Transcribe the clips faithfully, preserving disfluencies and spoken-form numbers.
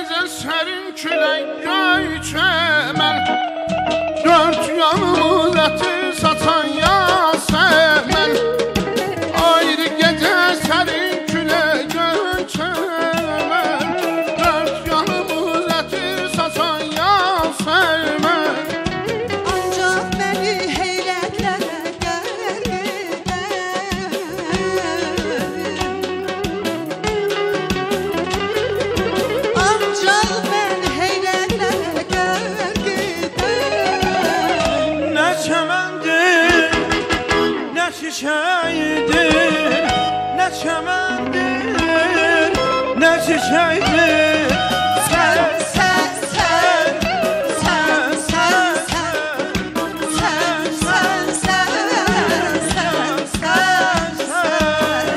gecə sərin külək göyçəmən, dörd yanımız ətir saçan Yasəmən. Ayrı gecə sərin külək göyçəmən, dörd yanımız ətir saçan Yasəmən. Ancaq məni heyrətlərə qərq edən, ancaq mən heyrətlərə qərq edən. Nə çəməndir, nə çiçəkdir, nə çəməndir, nə çiçəkdir. Sən, sən, sən, sən, sən, sən, sən, sən, sən, sən, sən, sən.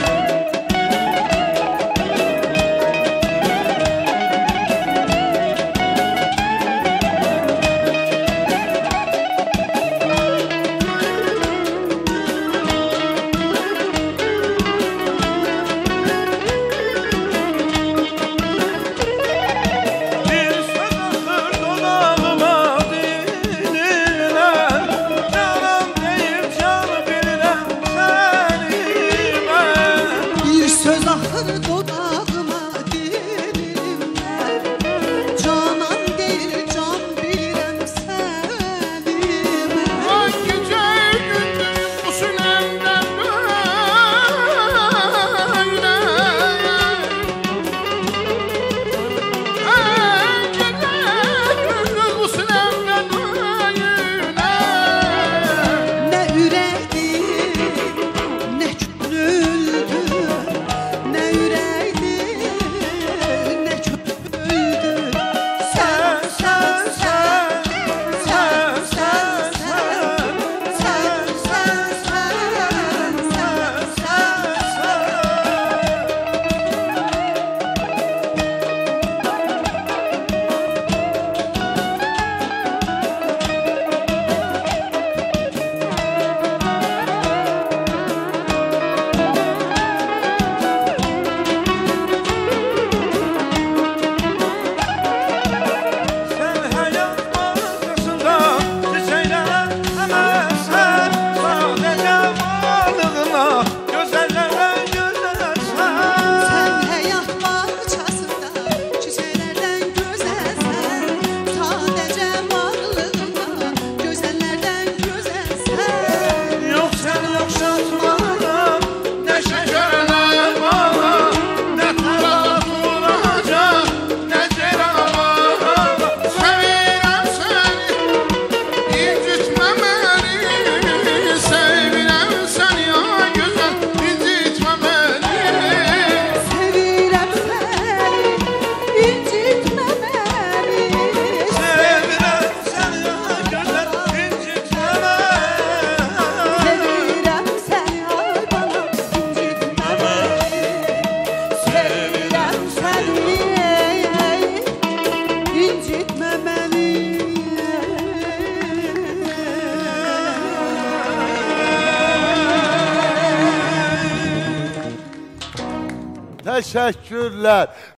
Bir söz axır dodağıma dinirlər, canım deyir can bilirəm səni mən. Bir söz axır dodağıma dilimdən, canan deyil can bilirəm səni mən. Ay gecə gündüz bu sinəmdən böyle. Ay gecə gündüz bu sinəmdən böyle. Nə ürəkdir, nə könüldür, nə ürəkdir, nə könüldür. Sən, sən, sən, sən, sən, sən, sən, sən, sən, sən, sən, Sən həyat balıqçısında çiçəklərə əməsən, sadəcə varlığına gözəllərdən gözəlsən. Sən həyat bağçasında çiçəklərdən gözəlsən, sadəcə varlığına gözəllərdən gözəlsən. Yox sən oxşatmaram, Nə şəkərlə bana, nə taraz olacaq, nə cərəvara. Sevirəm səni, incitmə məni. Sevirəm səni, ay gözəl, incitmə məni. Sevirəm səni, incitmə məni. sevirəm səni ay gözəl, incitmə məni. Sevirəm səni, ay bana, incitmə məni. Sevirəm səni, incitmə məni. Təşəkkürlər.